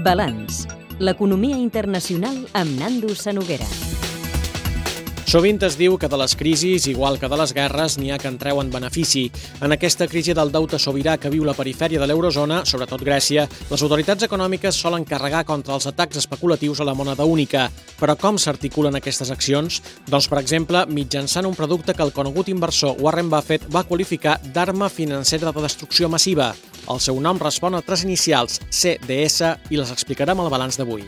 Balanç. L'economia internacional amb Nando Sanoguera. Sovint es diu que de les crisis, igual que de les guerres, n'hi ha que en treuen benefici. En aquesta crisi del deute sobirà que viu la perifèria de l'eurozona, sobretot Grècia, les autoritats econòmiques solen carregar contra els atacs especulatius a la moneda única. Però com s'articulen aquestes accions? Doncs, per exemple, mitjançant un producte que el conegut inversor Warren Buffett va qualificar d'arma financera de destrucció massiva. El seu nom respon a 3 inicials, CDS, i les explicarem al balanç d'avui.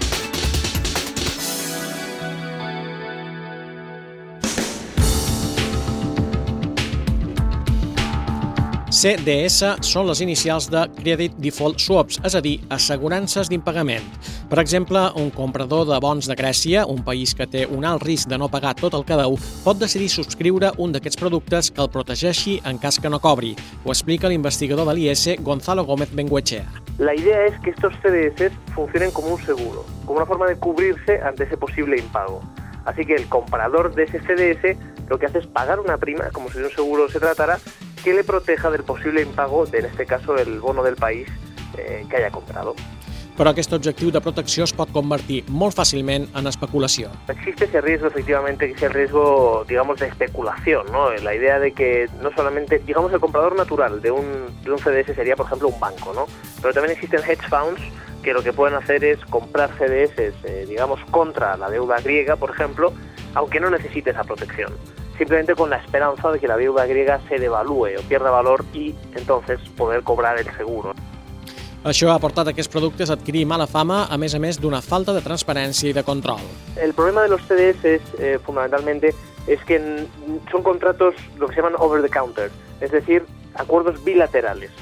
CDS són les inicials de Credit Default Swaps, és a dir, assegurances d'impagament. Per exemple, un comprador de bons de Grècia, un país que té un alt risc de no pagar tot el que deu, pot decidir subscriure un d'aquests productes que el protegeixi en cas que no cobri. Ho explica l'investigador de l'IS, Gonzalo Gómez Bengoechea. La idea es que estos CDS funcionen como un seguro, como una forma de cubrirse ante ese posible impago. Así que el comprador de ese CDS lo que hace es pagar una prima, como si de un seguro se tratara, que le proteja del posible impago de, en este caso, el bono del país que haya comprado. Però aquest objectiu de protecció es pot convertir molt fàcilment en especulació. Existe ese riesgo, efectivamente, que es el riesgo, digamos, de especulación, ¿no? La idea de que no solamente, digamos, el comprador natural de un CDS sería, por ejemplo, un banco, ¿no? Pero también existen hedge funds que lo que pueden hacer es comprar CDS, digamos, contra la deuda griega, por ejemplo, aunque no necesite esa protección. Simplemente con la esperanza de que la deuda griega se devalúe o pierda valor y entonces poder cobrar el seguro. Això ha portat a aquests productes a adquirir mala fama, a més d'una falta de transparència i de control. El problema de los CDS fundamentalmente es que son contratos lo que se llaman over the counter, es decir, acuerdos bilaterales.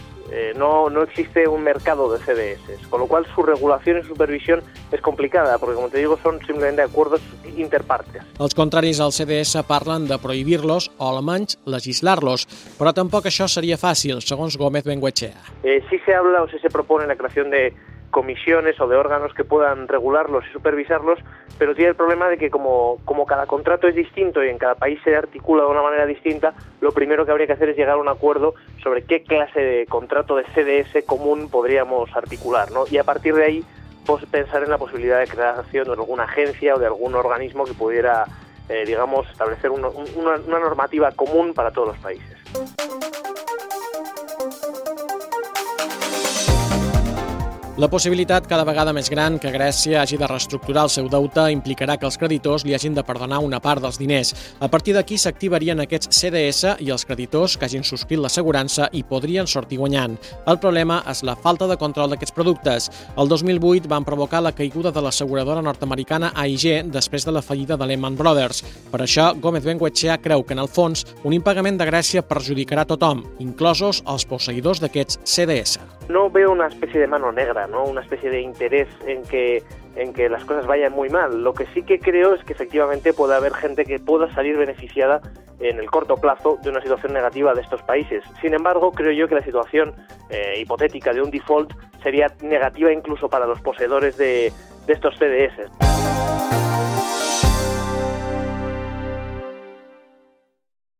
No existe un mercado de CDS, con lo cual su regulación y supervisión es complicada, porque, como te digo, son simplemente acuerdos interpartes. Els contraris al CDS parlen de prohibir-los o almenys legislar-los, però tampoc això seria fàcil, segons Gómez Bengoechea. Sí se habla o sí se propone la creación de comisiones o de órganos que puedan regularlos y supervisarlos, pero tiene el problema de que como cada contrato es distinto y en cada país se articula de una manera distinta, lo primero que habría que hacer es llegar a un acuerdo sobre qué clase de contrato de CDS común podríamos articular, ¿no? Y a partir de ahí pues, pensar en la posibilidad de creación de alguna agencia o de algún organismo que pudiera, digamos, establecer una normativa común para todos los países. La possibilitat cada vegada més gran que Grècia hagi de reestructurar el seu deute implicarà que els creditors li hagin de perdonar una part dels diners. A partir d'aquí s'activarien aquests CDS i els creditors que hagin subscrit l'assegurança hi podrien sortir guanyant. El problema és la falta de control d'aquests productes. El 2008 van provocar la caiguda de l'asseguradora nord-americana AIG després de la fallida de Lehman Brothers. Per això, Gómez Bengoechea creu que, en el fons, un impagament de Grècia perjudicarà tothom, inclosos els posseïdors d'aquests CDS. No veo una especie de mano negra, ¿no? Una especie de interés en que las cosas vayan muy mal. Lo que sí que creo es que efectivamente puede haber gente que pueda salir beneficiada en el corto plazo de una situación negativa de estos países. Sin embargo, creo yo que la situación hipotética de un default sería negativa incluso para los poseedores de estos CDS.